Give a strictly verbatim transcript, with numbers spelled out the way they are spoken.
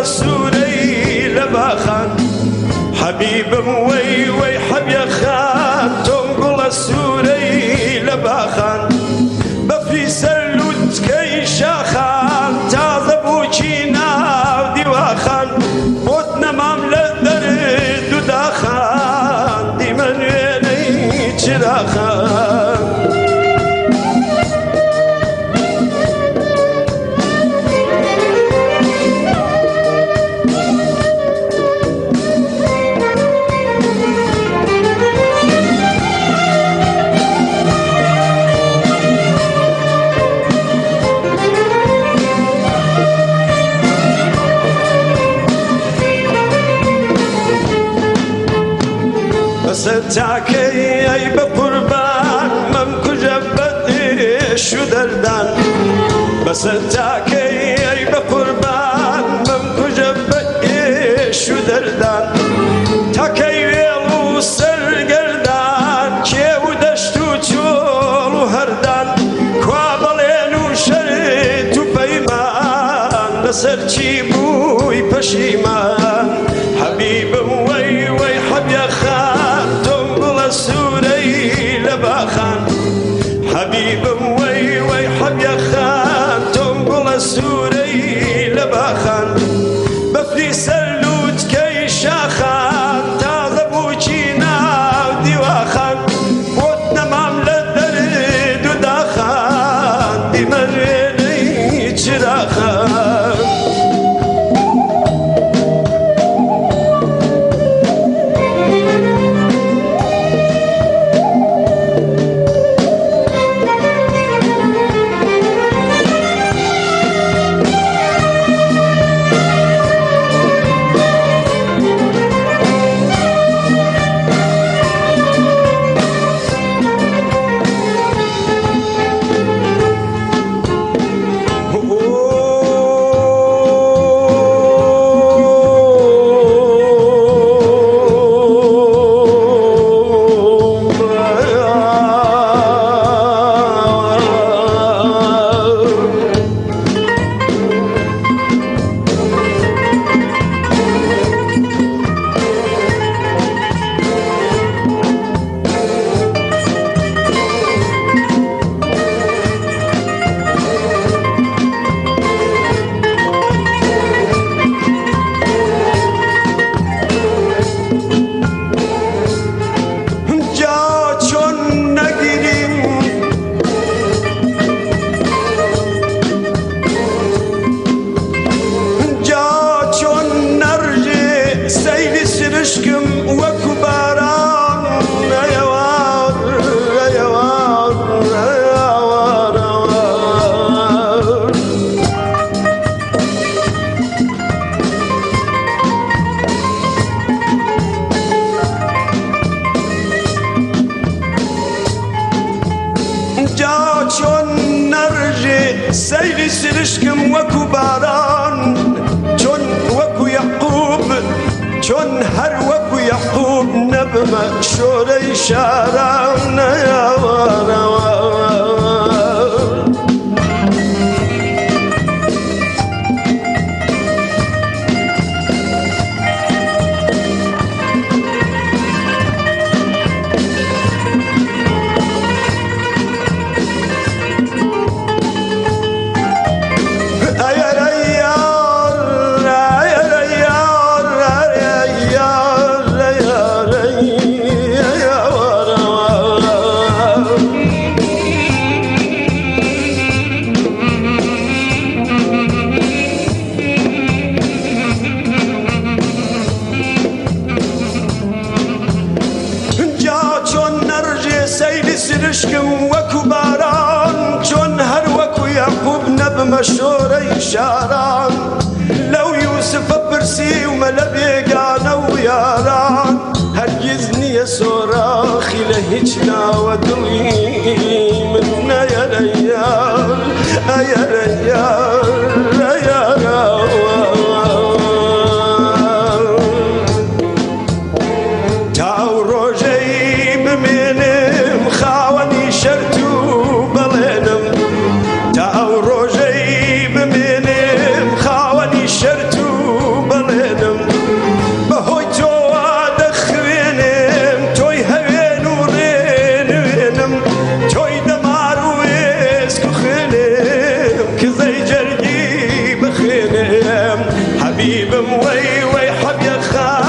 سوري لباخان حبيبم وي وي حبيا خان تنقل سوري لباخان بفي سلوت كي شاخان تاذبوكي ناو ديواخان بوتنا ماملة درد وداخان دي من ويني تراخان ستاكي اي بقربان ممكو جبتي شو دردان بس تاكي اي بقربان ممكو جبتي شو دردان تاكي ويلو سرگردان كيو دشتو چولو هردان كوابلينو شريتو بيمان بسر چي بوي پشيمان حبيبم وي وي حبيا خان سوري لباخان حبيبم وي وي حبيا خان تنقل سوري لباخان بفلي سلوت كي شاخان تاذبوكي ناو ديواخان بوتنا ماملة درد وداخان دي مريني چراخان سيلي سرشكم وكو باران جون وكو يعقوب جون هر وكو يعقوب نبما شوري شاران يا ورا سرشكم وكو باران جون هر وكو يعقوب نبما شوري شاران لو يوسف برسي وملا بيقانا وياران هرجزني يا صراخي لهجنا ودوي منا يا ريال يا ريال يا ريال تاو روجي بمينم خاوني شرتو بلينم تاو روجي بمينم خاوني شرتو وي وي حب يا خال